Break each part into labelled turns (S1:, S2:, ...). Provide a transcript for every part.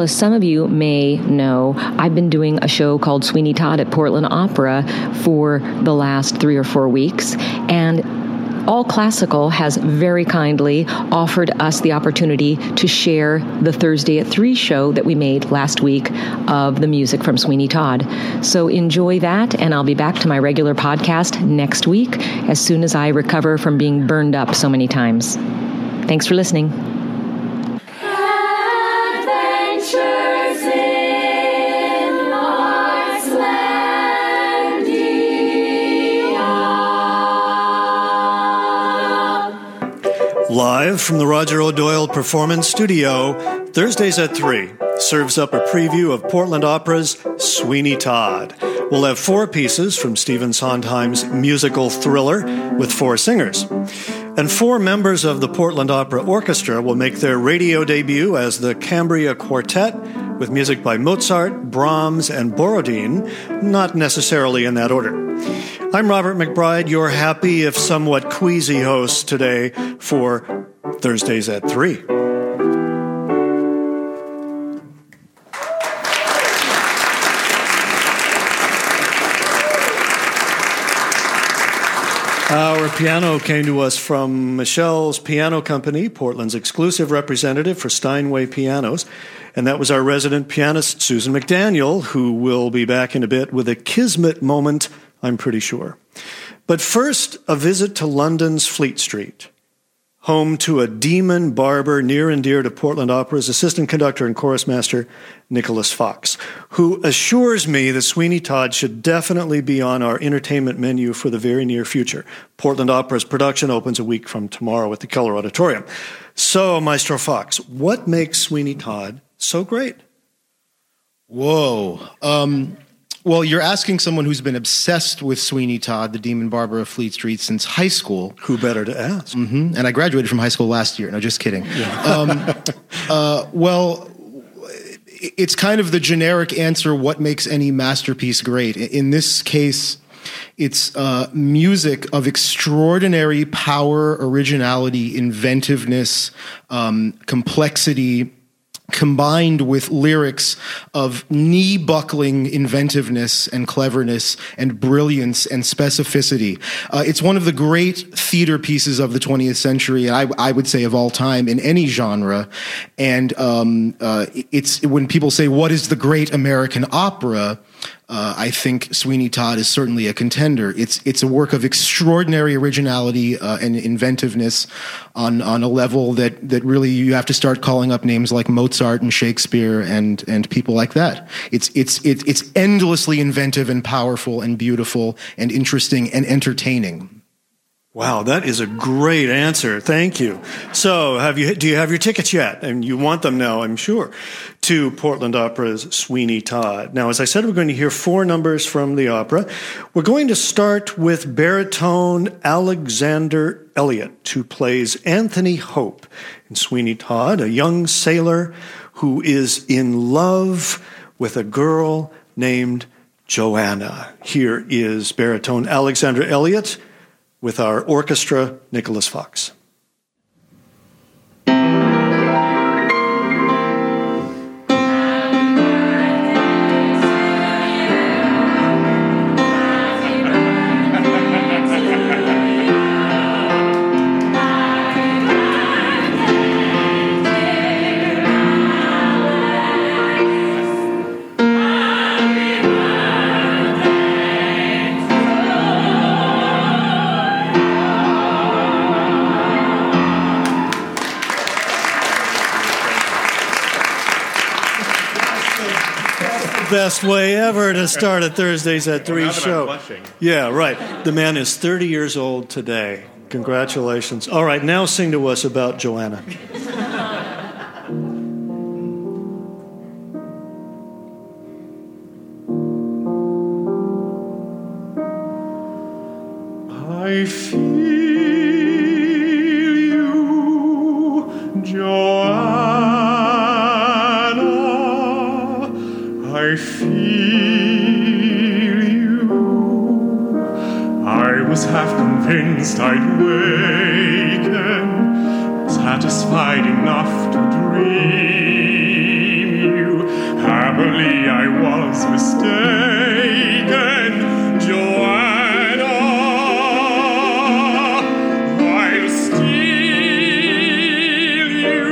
S1: as some of you may know, I've been doing a show called Sweeney Todd at Portland Opera for the last 3 or 4 weeks, and All Classical has very kindly offered us the opportunity to share the Thursday at 3 show that we made last week of the music from Sweeney Todd. So enjoy that, and I'll be back to my regular podcast next week as soon as I recover from being burned up so many times. Thanks for listening.
S2: Live from the Roger O'Doyle Performance Studio, Thursdays at 3 serves up a preview of Portland Opera's Sweeney Todd. We'll have 4 pieces from Stephen Sondheim's musical thriller with 4 singers. And 4 members of the Portland Opera Orchestra will make their radio debut as the Cambria Quartet with music by Mozart, Brahms, and Borodin, not necessarily in that order. I'm Robert McBride, your happy, if somewhat queasy host today for Thursdays at 3. Our piano came to us from Michelle's Piano Company, Portland's exclusive representative for Steinway pianos. And that was our resident pianist, Susan McDaniel, who will be back in a bit with a kismet moment, I'm pretty sure. But first, a visit to London's Fleet Street, home to a demon barber near and dear to Portland Opera's assistant conductor and chorus master, Nicholas Fox, who assures me that Sweeney Todd should definitely be on our entertainment menu for the very near future. Portland Opera's production opens a week from tomorrow at the Keller Auditorium. So, Maestro Fox, what makes Sweeney Todd so great?
S3: Whoa. Well, you're asking someone who's been obsessed with Sweeney Todd, the Demon Barber of Fleet Street, since high school.
S2: Who better to ask?
S3: Mm-hmm. And I graduated from high school last year. No, just kidding. Yeah. Well, it's kind of the generic answer, what makes any masterpiece great? In this case, it's music of extraordinary power, originality, inventiveness, complexity, combined with lyrics of knee-buckling inventiveness and cleverness and brilliance and specificity. It's one of the great theater pieces of the 20th century, and I would say of all time in any genre. And it's when people say, what is the great American opera? I think Sweeney Todd is certainly a contender. It's a work of extraordinary originality and inventiveness on a level that really you have to start calling up names like Mozart and Shakespeare and people like that. It's endlessly inventive and powerful and beautiful and interesting and entertaining.
S2: Wow, that is a great answer. Thank you. So, do you have your tickets yet? And you want them now, I'm sure, to Portland Opera's Sweeney Todd. Now, as I said, we're going to hear 4 numbers from the opera. We're going to start with baritone Alexander Elliott, who plays Anthony Hope in Sweeney Todd, a young sailor who is in love with a girl named Joanna. Here is baritone Alexander Elliott with our orchestra, Nicholas Fox. Best way ever to start a Thursdays at 3 show. Yeah, right. The man is 30 years old today. Congratulations. All right, now sing to us about Joanna. I feel you, Joanna. I feel you. I was half convinced I'd waken, satisfied enough to dream you
S4: only I was mistaken, Joanna, I'll steal you,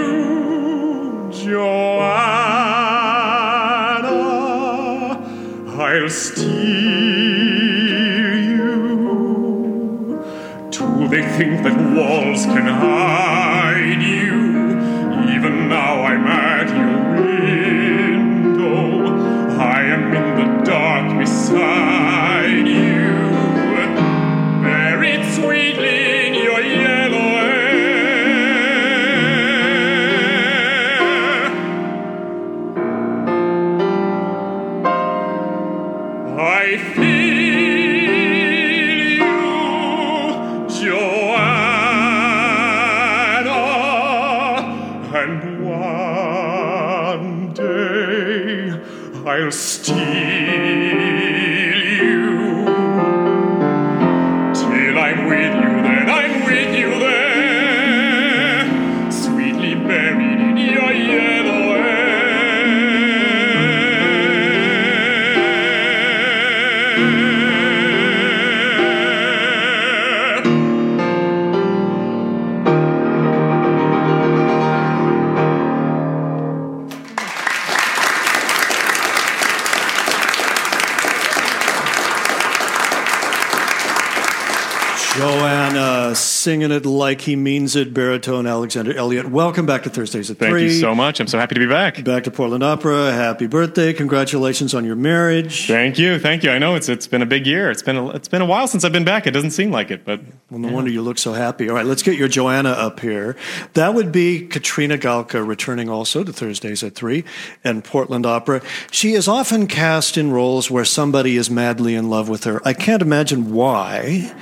S4: Joanna, I'll steal you. Do they think that walls can hide you? Even now I'm at your window, I am in the dark beside you, buried sweetly in your yellow hair. I feel you, Joanna, and one day I'll steal you. Till I'm with you, then I'm with you there, sweetly buried in your yellow hair.
S2: Joanna, singing it like he means it, baritone Alexander Elliott. Welcome back to Thursdays at 3.
S4: Thank you so much. I'm so happy to be back.
S2: Back to Portland Opera. Happy birthday. Congratulations on your marriage.
S4: Thank you. I know it's been a big year. It's been a while since I've been back. It doesn't seem like it, but
S2: well, no wonder you look so happy. All right, let's get your Joanna up here. That would be Katrina Galka, returning also to Thursdays at 3 and Portland Opera. She is often cast in roles where somebody is madly in love with her. I can't imagine why.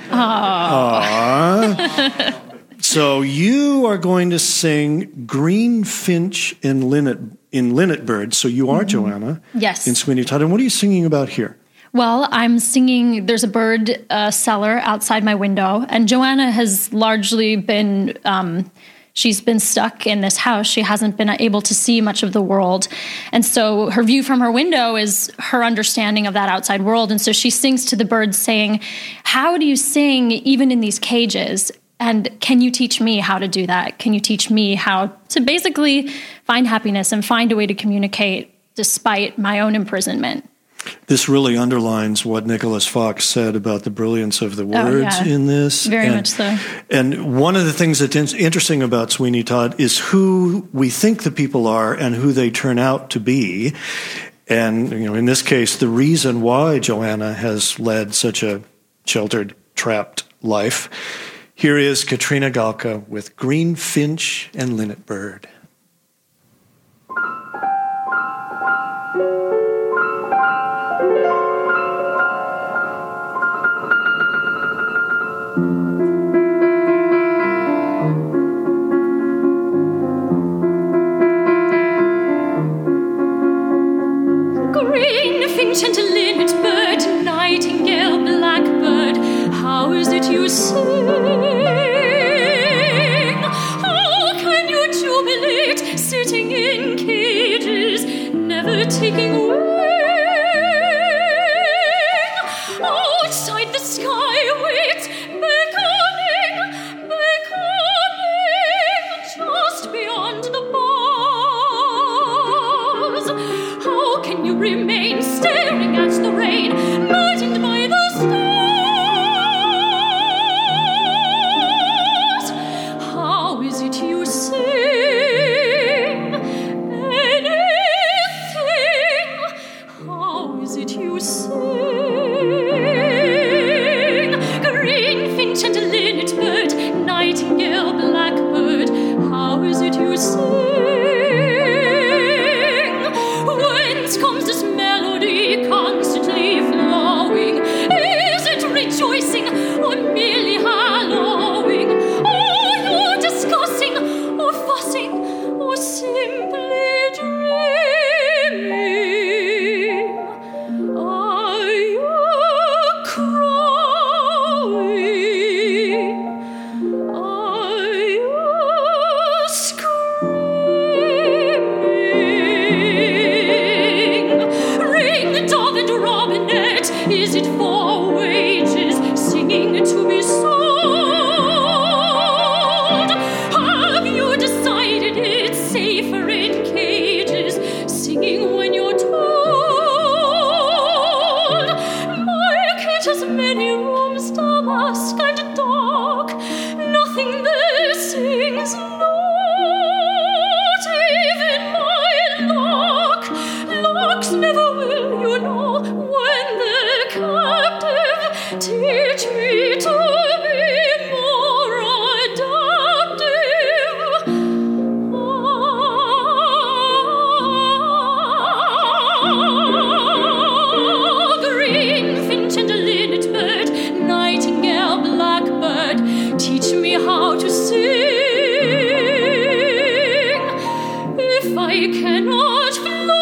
S2: So you are going to sing Green Finch in Linnet Bird. So you are Joanna.
S5: Yes.
S2: In Sweeney Todd. And what are you singing about here?
S5: Well, I'm singing, there's a bird cellar outside my window, and Joanna has largely been, she's been stuck in this house. She hasn't been able to see much of the world. And so her view from her window is her understanding of that outside world. And so she sings to the birds saying, how do you sing even in these cages? And can you teach me how to do that? Can you teach me how to basically find happiness and find a way to communicate despite my own imprisonment?
S2: This really underlines what Nicholas Fox said about the brilliance of the words in this.
S5: Very much so.
S2: And one of the things that's interesting about Sweeney Todd is who we think the people are and who they turn out to be. And, in this case, the reason why Joanna has led such a sheltered, trapped life. Here is Katrina Galka with Green Finch and Linnet Bird.
S6: Green finch and linnet bird, nightingale, blackbird, how is it you sing? How can you jubilate, sitting in cages, never taking wing? Outside the sky waits, beckoning, just beyond the bars. How can you remain staring at the rain, maddened by the stars? How is it you sing anything? How is it you sing? Green finch and linnet bird, nightingale, blackbird, how is it you sing? Whence comes this melody constantly flowing? Is it rejoicing or merely hallowing? Are you discussing or fussing or simply dreaming? Are you crowing? Are you screaming? and Robinette, is it for wages, singing to be sold? Have you decided it's safer in cages, singing when you're told? My cage has many rooms, damask and dark, nothing there sings, not even my lark. Larks never will, you know, when they're captive, teach me to be more adaptive. Green finch and a linnet bird, nightingale, blackbird, teach me how to sing. If I cannot fly,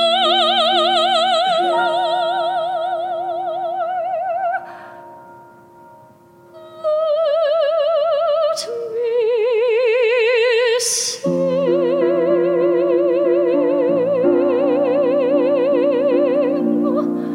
S6: let me sing.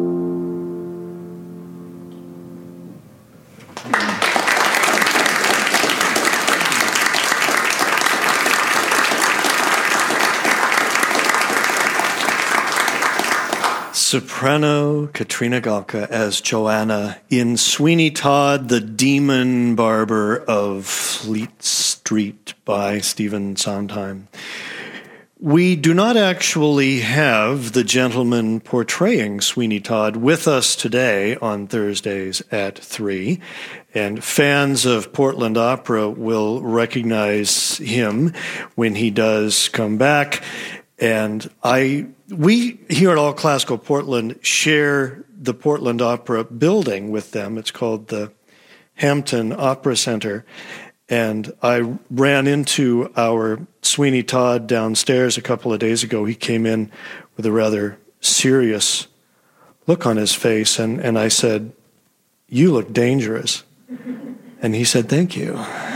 S2: Soprano Katrina Galka as Joanna in Sweeney Todd, the Demon Barber of Fleet Street by Stephen Sondheim. We do not actually have the gentleman portraying Sweeney Todd with us today on Thursdays at 3, and fans of Portland Opera will recognize him when he does come back. And we here at All Classical Portland share the Portland Opera building with them. It's called the Hampton Opera Center. And I ran into our Sweeney Todd downstairs a couple of days ago. He came in with a rather serious look on his face. And I said, "You look dangerous." And he said, "Thank you."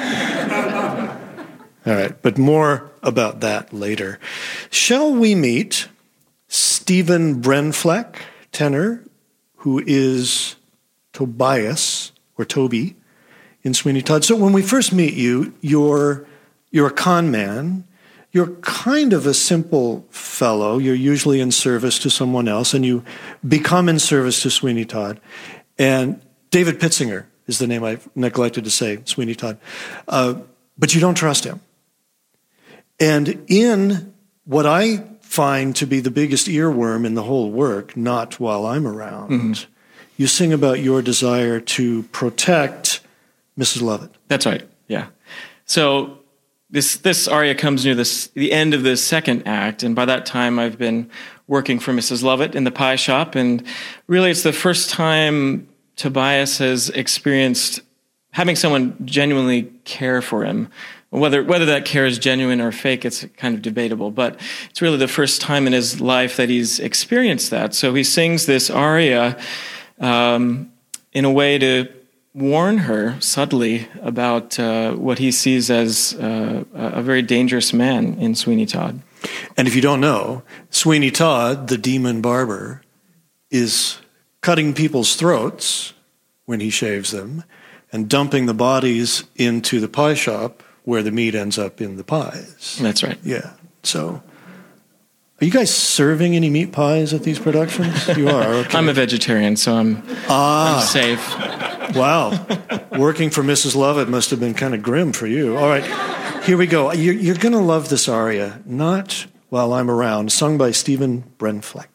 S2: All right, but more about that later. Shall we meet Stephen Brenfleck, tenor, who is Tobias, or Toby, in Sweeney Todd. So when we first meet you, you're a con man. You're kind of a simple fellow. You're usually in service to someone else, and you become in service to Sweeney Todd. And David Pitzinger is the name I've neglected to say, Sweeney Todd. But you don't trust him. And in what I find to be the biggest earworm in the whole work, Not While I'm Around, you sing about your desire to protect Mrs. Lovett.
S7: That's right, yeah. So this aria comes near the end of the second act, and by that time I've been working for Mrs. Lovett in the pie shop, and really it's the first time Tobias has experienced having someone genuinely care for him. Whether that care is genuine or fake, it's kind of debatable, but it's really the first time in his life that he's experienced that. So he sings this aria in a way to warn her subtly about what he sees as a very dangerous man in Sweeney Todd.
S2: And if you don't know, Sweeney Todd, the demon barber, is cutting people's throats when he shaves them and dumping the bodies into the pie shop where the meat ends up in the pies.
S7: That's right.
S2: Yeah. So, are you guys serving any meat pies at these productions? You are. Okay.
S7: I'm a vegetarian, so I'm safe.
S2: Wow. Working for Mrs. Lovett must have been kind of grim for you. All right. Here we go. You're going to love this aria, Not While I'm Around, sung by Stephen Brenfleck.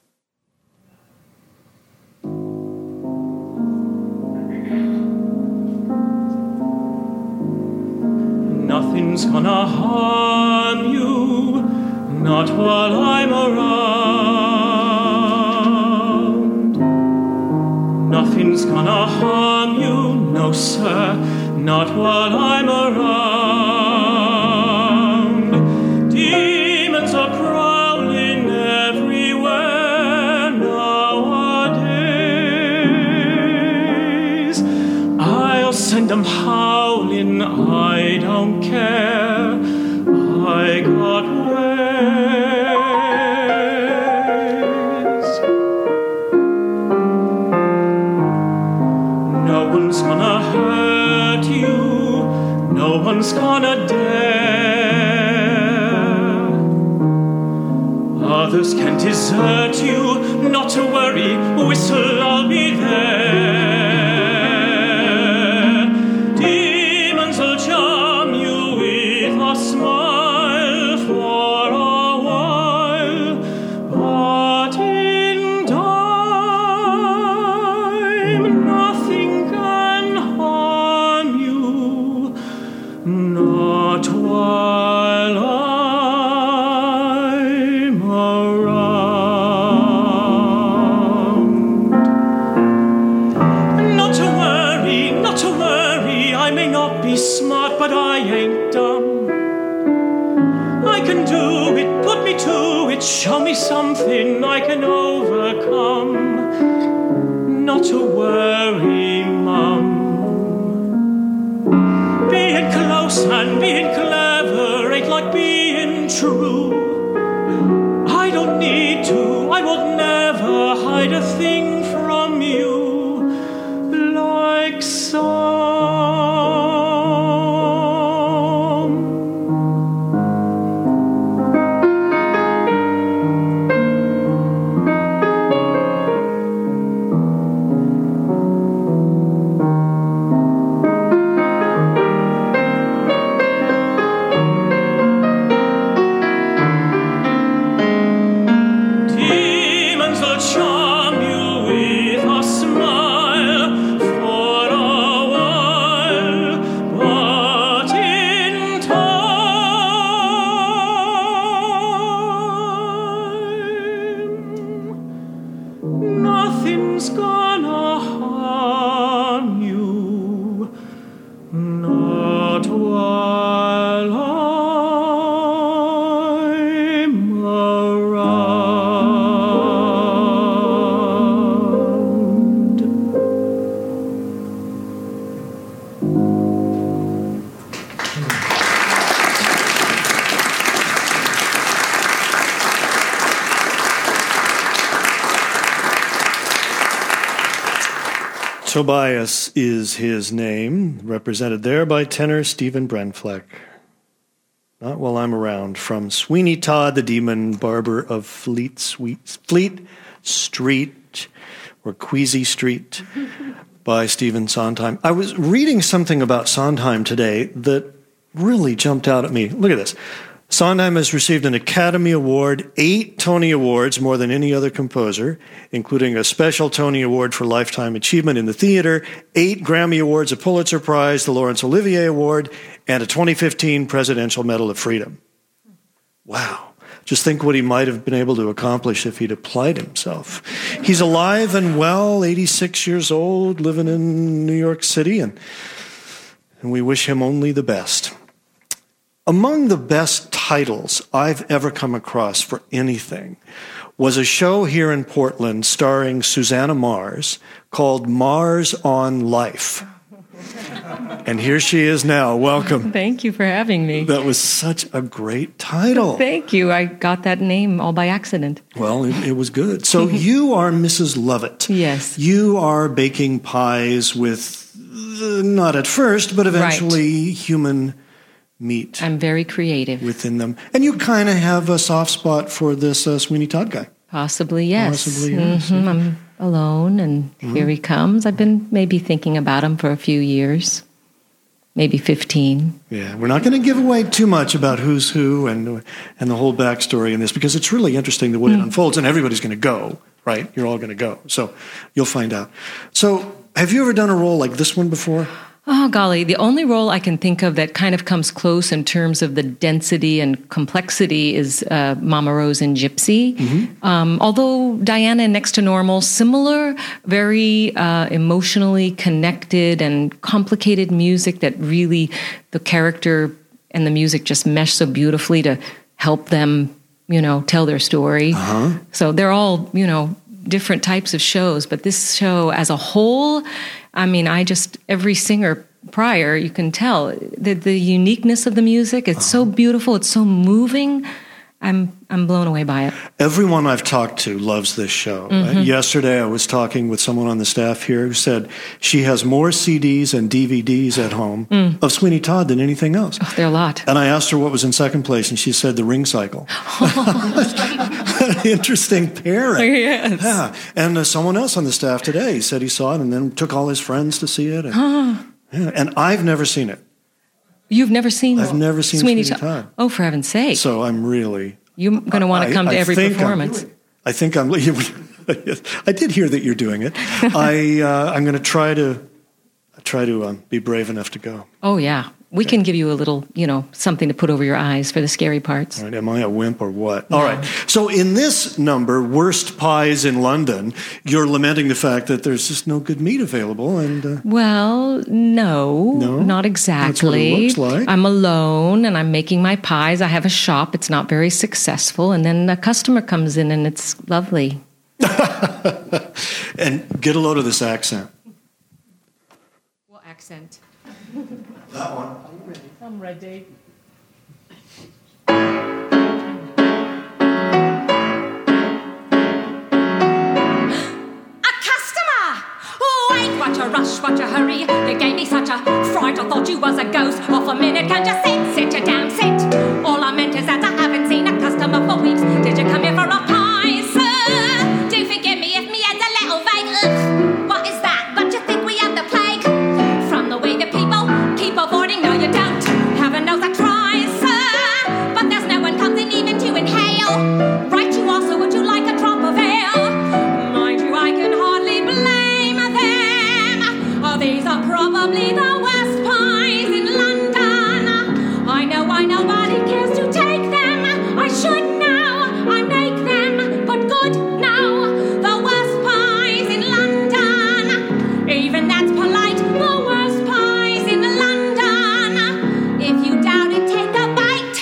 S4: Nothing's gonna harm you, not while I'm around. Nothing's gonna harm you, no sir, not while I'm around. Demons are prowling everywhere nowadays. I'll send them howling, I don't care, I got ways. nothing's gonna dare. Others can desert you, not to worry, whistle, I'll be there. Demons will charm you with a smile for a while, but in time nothing can harm you, not while I'm around. Not to worry, I may not be smart, but I ain't dumb. I can do it, put me to it, show me something I can overcome. Not to worry, Mum. Being close and being clever ain't like being true. I don't need to, I will never hide a thing from you, like some. Demons will charm you with a smile for a while, but in time nothing's gonna harm you, not while I'm around.
S2: Tobias is his name, represented there by tenor Stephen Brenfleck. Not while I'm around, from Sweeney Todd, the Demon Barber of Fleet Street, or Queasy Street, by Stephen Sondheim. I was reading something about Sondheim today that really jumped out at me. Look at this. Sondheim has received an Academy Award, 8 Tony Awards, more than any other composer, including a special Tony Award for Lifetime Achievement in the Theater, 8 Grammy Awards, a Pulitzer Prize, the Laurence Olivier Award, and a 2015 Presidential Medal of Freedom. Wow. Just think what he might have been able to accomplish if he'd applied himself. He's alive and well, 86 years old, living in New York City, and we wish him only the best. Among the best titles I've ever come across for anything was a show here in Portland starring Susanna Mars called Mars on Life. And here she is now. Welcome.
S1: Thank you for having me.
S2: That was such a great title.
S1: Thank you. I got that name all by accident.
S2: Well, it was good. So you are Mrs. Lovett.
S1: Yes.
S2: You are baking pies with, not at first, but eventually human meat.
S1: I'm very creative.
S2: Within them. And you kind of have a soft spot for this Sweeney Todd guy.
S1: Possibly, yes.
S2: Possibly, yes.
S1: Mm-hmm. I'm alone, and here he comes. I've been maybe thinking about him for a few years, maybe 15.
S2: Yeah, we're not going to give away too much about who's who and the whole backstory in this, because it's really interesting the way it unfolds, and everybody's going to go, right? You're all going to go. So you'll find out. So have you ever done a role like this one before?
S1: Oh, golly. The only role I can think of that kind of comes close in terms of the density and complexity is Mama Rose in Gypsy. Mm-hmm. Although Diana in Next to Normal, similar, very emotionally connected and complicated music that really the character and the music just mesh so beautifully to help them, tell their story. Uh-huh. So they're all, different types of shows, but this show as a whole, every singer prior, you can tell the uniqueness of the music. It's so beautiful. It's so moving. I'm blown away by it.
S2: Everyone I've talked to loves this show. Yesterday, I was talking with someone on the staff here who said she has more CDs and DVDs at home of Sweeney Todd than anything else.
S1: Oh, there are a lot.
S2: And I asked her what was in second place, and she said The Ring Cycle. Interesting pairing.
S1: Yes.
S2: Yeah. And someone else on the staff today said he saw it and then took all his friends to see it. And, yeah. And I've never seen it.
S1: You've never seen
S2: I've never seen Sweeney Todd.
S1: Oh, for heaven's sake.
S2: So I'm really...
S1: You're going to want to come to every performance.
S2: I think I'm... I did hear that you're doing it. I'm going to try to be brave enough to go.
S1: Oh, yeah. We can give you a little, something to put over your eyes for the scary parts.
S2: All right, am I a wimp or what? No. All right. So in this number, Worst Pies in London, you're lamenting the fact that there's just no good meat available. And
S1: well, no, not exactly.
S2: That's what it looks like.
S1: I'm alone and I'm making my pies. I have a shop. It's not very successful. And then a customer comes in and it's lovely.
S2: And get a load of this accent.
S1: What accent?
S2: That one.
S1: Are you ready? I'm ready.
S6: A customer! Wait, what a rush, what a hurry. You gave me such a fright, I thought you was a ghost. Off a minute, can't you sit down, sit. All I meant is that I haven't seen a customer for weeks. Did you come here for a pie, sir? Do forgive me if me head's a little vague. Ugh, what is that? But you think we have the plague? From the way the people keep avoiding, no you don't. Heaven knows I try, sir, but there's no one comes in even to inhale. Right you are, so would you like a drop of ale? Mind you, I can hardly blame them. Oh, these are probably the worst pies in London. I know nobody cares to take them. I should know, I make them, but good now. The worst pies in London. Even that's polite, the worst pies in London. If you doubt it, take a bite.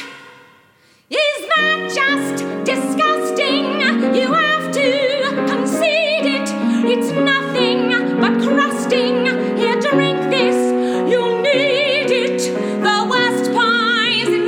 S6: Is that just disgusting? You have to concede it. It's nothing but crusting. Here, drink this. You'll need it. The worst pies in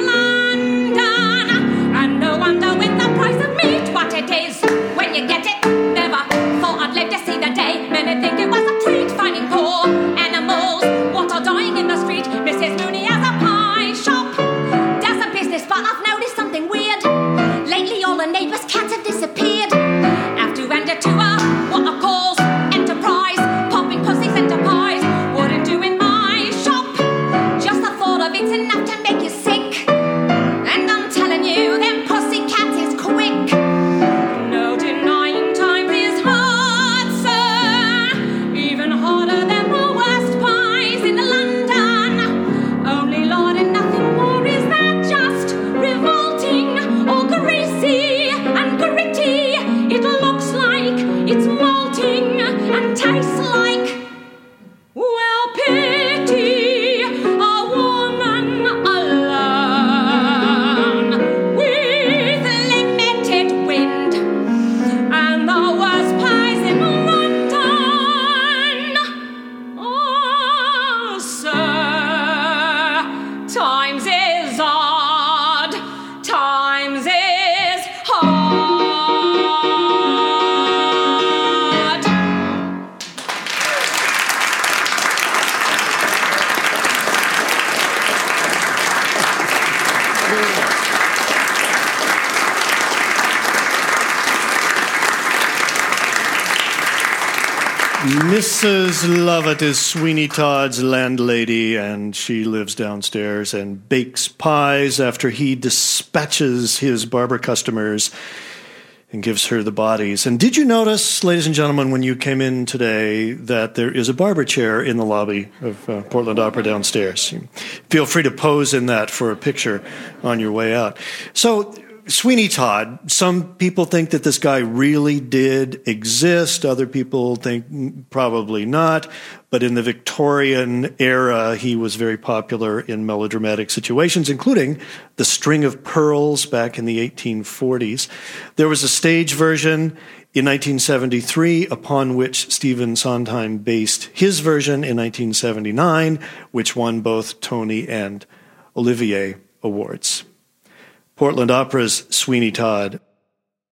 S6: London. And no wonder with the price of meat, what it is when you get it. Never thought I'd live to see the day. Many think it was a treat finding poor animals what are dying in the street. Mrs. Mooney has a pie shop. Does a business, but I've noticed something weird. Lately all the neighbours' cats have disappeared. Have to end it to what I calls enterprise. Popping pussies into pies wouldn't do in my shop. Just the thought of it's enough to make you sick. And I'm telling you, them pussy cats is quick. No denying time is hard, sir. Even harder than the worst pies in London. Only Lord and nothing more, is that just revolting or greasy and gritty? It looks like it's molting and tastes like, well, pity a woman alone with limited wind and the worst pies in London. Oh, sir, times is odd, times is hard.
S2: Mrs. Lovett is Sweeney Todd's landlady, and she lives downstairs and bakes pies after he dispatches his barber customers and gives her the bodies. And did you notice, ladies and gentlemen, when you came in today, that there is a barber chair in the lobby of Portland Opera downstairs? Feel free to pose in that for a picture on your way out. So, Sweeney Todd, some people think that this guy really did exist. Other people think probably not. But in the Victorian era, he was very popular in melodramatic situations, including The String of Pearls back in the 1840s. There was a stage version in 1973 upon which Stephen Sondheim based his version in 1979, which won both Tony and Olivier Awards. Portland Opera's Sweeney Todd.